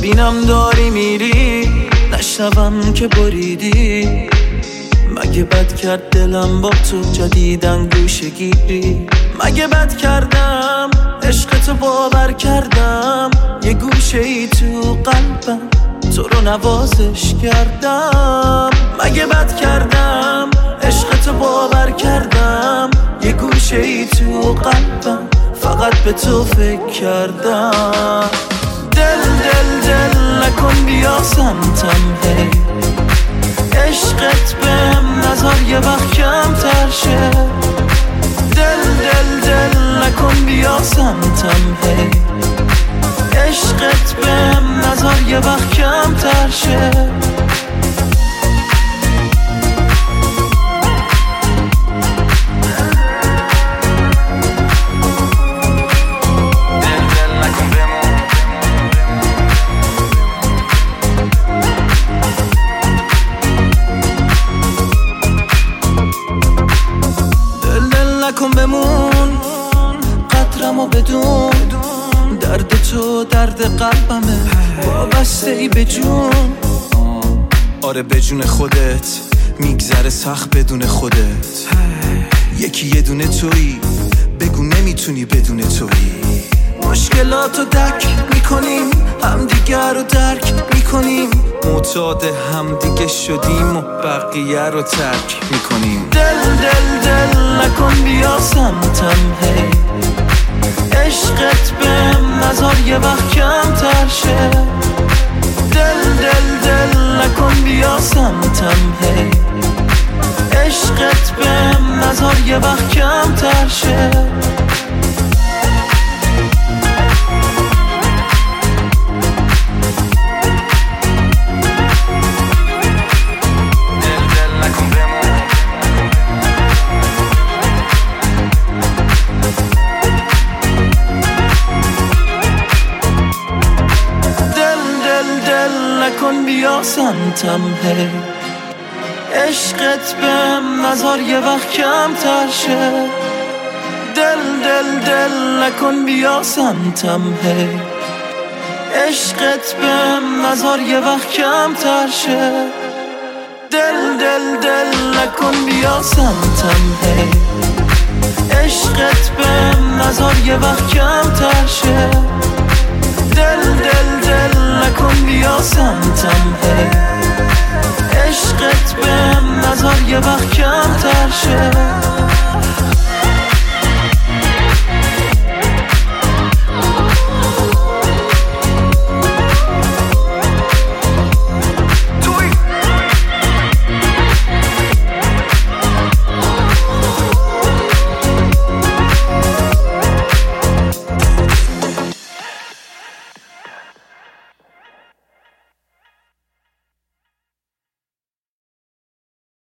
ببینم داری میری، نشنوم که بریدی. مگه بد کرد دلم با تو جدیدن گوشه گیری؟ مگه بد کردم عشق تو باور کردم، یه گوشه ای تو قلبم تو رو نوازش کردم. مگه بد کردم عشق تو باور کردم، یه گوشه ای تو قلبم فقط به تو فکر کردم. دل دل دل نکن بیا سمتم، هی عشقت بهم نظر یه وقت کم تر شه. دل دل دل نکن بیا سمتم، هی عشقت بهم نظر یه وقت کم تر شه. نکن بمون قدرمو بدون، درد تو درد قلبمه وابسته ای به جون. آره به جون خودت میگذره سخت بدون خودت. یکی یه دونه تویی، بگو نمیتونی بدون تویی. مشکلاتو درک میکنیم، همدیگر رو درک میکنیم، معتاد همدیگه شدیم و بقیه رو ترک میکنیم. دل دل دل نکن بیا سمتم، هی عشقت بهم نظر یه وقت کم تر شه. دل دل دل نکن بیا سمتم، هی عشقت بهم نظر یه وقت کم تر شه. نکن بیا سمتم، هی عشقت بهم نظر یه وقت کم تر شه. دل دل دل نکن بیا سمتم، هی عشقت بهم نظر یه وقت کم تر شه. دل دل دل نکن بیا سمتم، هی عشقت بهم نظر یه وقت کم تر شه. دل دل دل نکن بیا سمتم، هی عشقت بهم نظر یه وقت کم تر شه.